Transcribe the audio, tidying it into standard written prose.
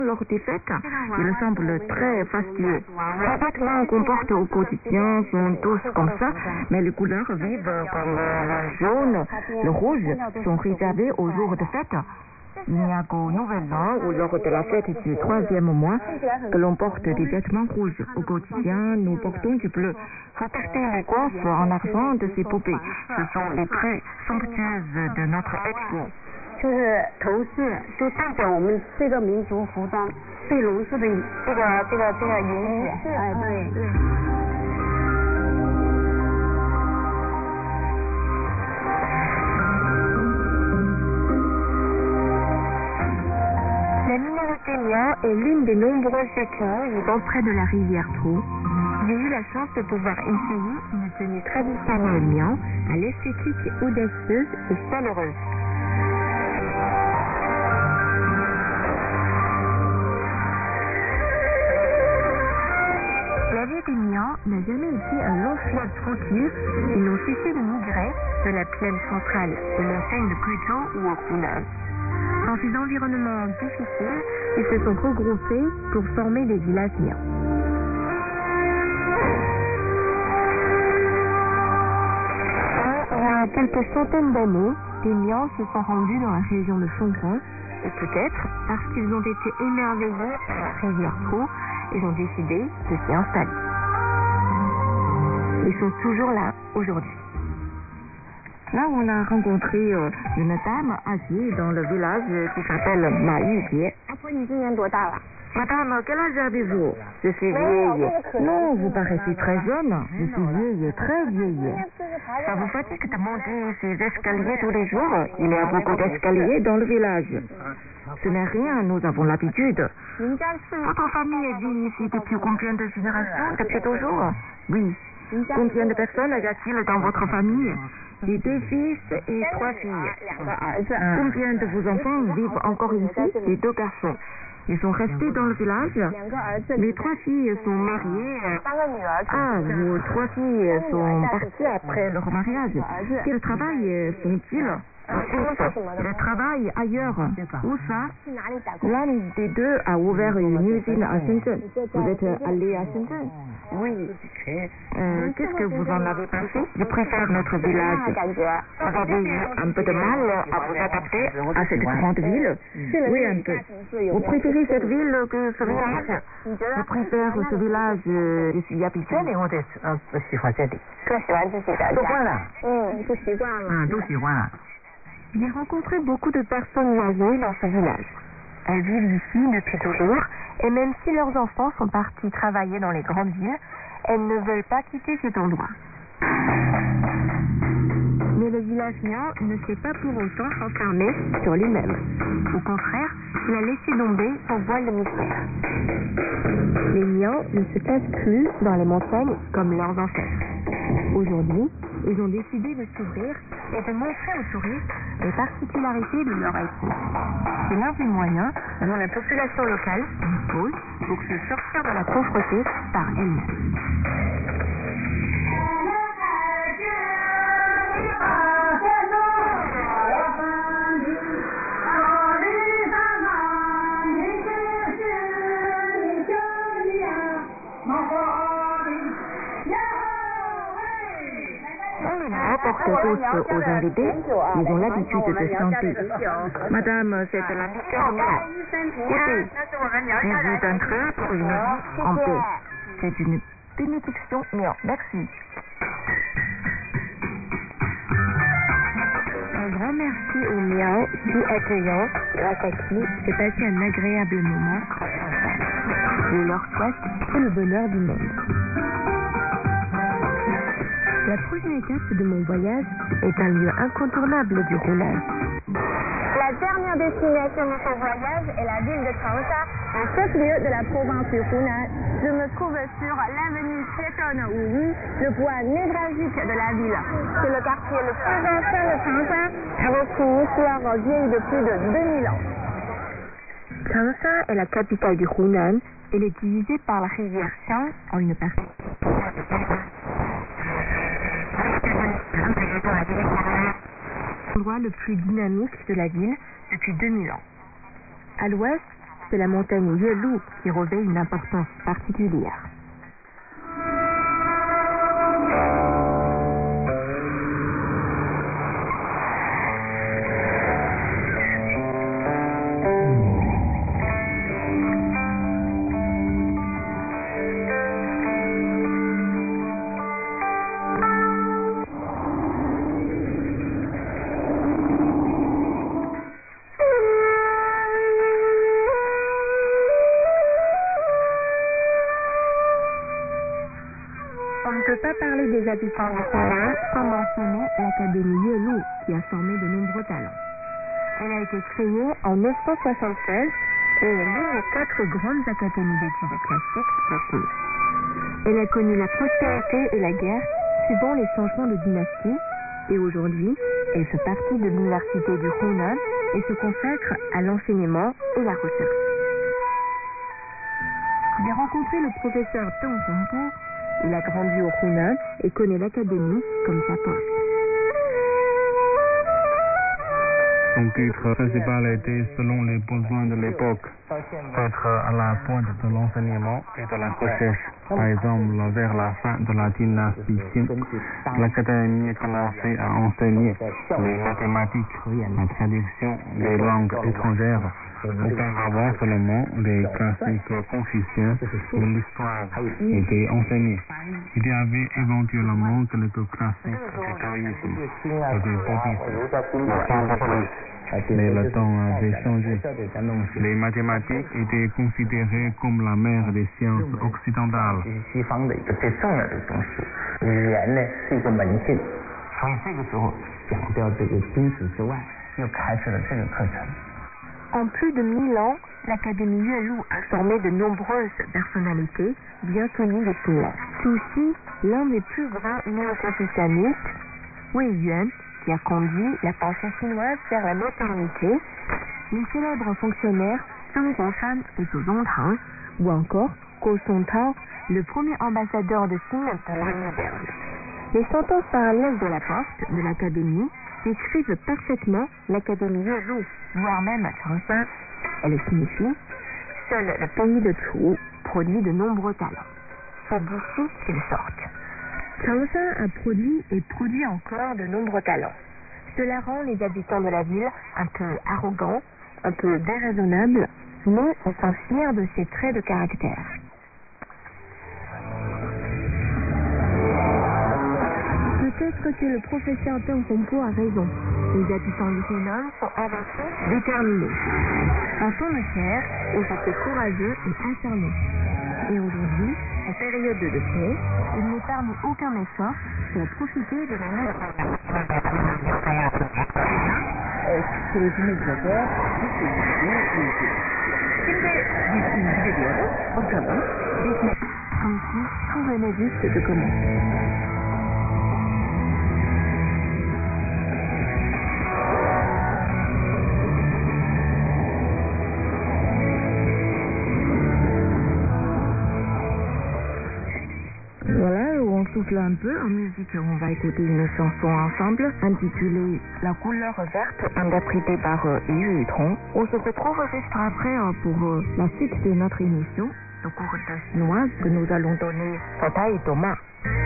Lors des fêtes, il semble très fastueux. Les vêtements qu'on porte au quotidien sont tous comme ça, mais les couleurs vives comme le jaune, le rouge sont réservées aux jours de fête. Il n'y a qu'au Nouvel An ou lors de la fête du 3e mois que l'on porte des vêtements rouges. Au quotidien, nous portons du bleu. Regardez les coiffes en argent de ces poupées. Ce sont les plus somptueuses de notre ethnie. 就是头饰，就代表我们这个民族服装最隆重的这个银饰，哎，对。 La minorité Mian est l'une des nombreuses ethnies vivant près de la rivière Trou. J'ai eu la chance de pouvoir essayer une tenue traditionnelle Mian à l'esthétique audacieuse et chaleureuse. La vie des Mians n'a jamais été un long fleuve tranquille. Ils n'ont cessé de migrer de la plaine centrale aux montagnes de Pluto ou au Hunan. Dans ces environnements difficiles, ils se sont regroupés pour former des villages Mians. Il y a quelques centaines d'années, les Mians se sont rendus dans la région de Songron, et peut-être parce qu'ils ont été émerveillés par la rivière Trou, ils ont décidé de s'y installer. Ils sont toujours là aujourd'hui. Là, on a rencontré une dame âgée dans le village qui s'appelle Ma Yujie. Madame, quel âge avez-vous? Je suis vieille. Non, vous paraissez très jeune. Je suis vieille, très vieille. Ça vous fatigue de monter ces escaliers tous les jours? Il y a beaucoup d'escaliers dans le village. Ce n'est rien, nous avons l'habitude. Votre famille vit ici depuis combien de générations? Depuis toujours? Oui. Combien de personnes y a-t-il dans votre famille? J'ai 2 fils et 3 filles. Combien de vos enfants vivent encore ici? J'ai 2 garçons. Ils sont restés dans le village. Mes 3 filles sont mariées. Ah, vos 3 filles sont parties après leur mariage. Quel travail font-ils? Ils travaillent ailleurs. Où ça? L'un des 2 a ouvert une usine à Shenzhen. Vous êtes allé à Shenzhen? Oui. Qu'est-ce que vous en avez pensé? Je préfère notre village. Vous avez eu un peu de mal à vous adapter à cette grande ville? Oui, un peu. Vous préférez cette ville que ce village? Je préfère ce village. Je suis habituée. J'ai rencontré beaucoup de personnes âgées dans ce village. Elles vivent ici depuis toujours, et même si leurs enfants sont partis travailler dans les grandes villes, elles ne veulent pas quitter cet endroit. Mais le village Mian ne s'est pas pour autant enfermé sur lui-même. Au contraire, il a laissé tomber son voile de mystère. Les Mians ne se cachent plus dans les montagnes comme leurs ancêtres. Aujourd'hui, ils ont décidé de s'ouvrir et de montrer aux touristes les particularités de leur ethnie. C'est l'un des moyens dont la population locale dispose pour se sortir de la pauvreté par elle-même. Rapporte tous aux invités, ils ont l'habitude de chanter. Madame, c'est la liqueur Mian. Écoutez, je vous donnerai pour une vie en paix. C'est une bénédiction Mian. Merci. Un grand merci aux Mian si accueillants, grâce à qui j'ai passé un agréable moment. Je leur souhaite tout le bonheur du monde. La prochaine étape de mon voyage est un lieu incontournable du Hunan. La dernière destination de ce voyage est la ville de Changsha, un chef-lieu de la province du Hunan. Je me trouve sur l'avenue piétonne Wuyi, le point névralgique de la ville. C'est le quartier le plus ancien de Changsha, avec une histoire vieille de plus de 2000 ans. Changsha est la capitale du Hunan. Elle est divisée par la rivière Xiang en une partie. L'endroit le plus dynamique de la ville depuis 2000 ans. À l'ouest, c'est la montagne Yelu qui revêt une importance particulière. On ne peut pas parler des habitants de Hunan sans mentionner l'Académie Yelu qui a formé de nombreux talents. Elle a été créée en 976 et est l'une des 4 grandes académies d'études classiques de Chine. Elle a connu la prospérité et la guerre suivant les changements de dynastie et aujourd'hui, elle fait partie de l'université du Hunan et se consacre à l'enseignement et la recherche. J'ai rencontré le professeur Deng Hongbo. Il a grandi au Hunan et connaît l'académie comme sa poche. Son titre principal était selon les besoins de l'époque, être à la pointe de l'enseignement et de la recherche. Par exemple, vers la fin de la dynastie Qing, l'académie a commencé à enseigner les mathématiques, la traduction des langues étrangères. Auparavant seulement les classiques confuciens et l'histoire étaient enseignés. Il y avait éventuellement quelques classiques du taoïsme et du bouddhisme. Mais le temps avait changé. Les mathématiques étaient considérées comme la mère des sciences occidentales. En plus de 1000 ans, l'Académie Yelu a formé de nombreuses personnalités bien connues des Chinois. Cixi, l'un des plus grands néo-confucianistes, Wei Yuan, qui a conduit la pensée chinoise vers la modernité, les célèbres fonctionnaires Zheng Guoshan et Zhou Zongtang, ou encore Guo Songtao, le premier ambassadeur de Chine pour le moderne. Les sentences parallèles de la porte de l'Académie décrivent parfaitement l'Académie Yelu, voire même Changsha. Elle signifie « Seul le pays de Chu produit de nombreux talents. C'est d'ici qu'ils sortent. » Changsha a produit et produit encore de nombreux talents. Cela rend les habitants de la ville un peu arrogants, un peu déraisonnables, mais on sont fiers de ses traits de caractère. Peut-être que le professeur Deng Hongbo a raison. Les habitants du Hunan sont avant tout déterminés. Un ton de fier, ils étaient courageux et acharnés. Et aujourd'hui, en période de paix, ils n'épargnent aucun effort pour profiter de la comme si tout venait juste de commencer. Voilà, où on souffle un peu. En musique, on va écouter une chanson ensemble intitulée La couleur verte, interprétée par Yu Yutong. On se retrouve juste après pour la suite de notre émission, le cours de chinoise que nous allons donner Tata et Thomas.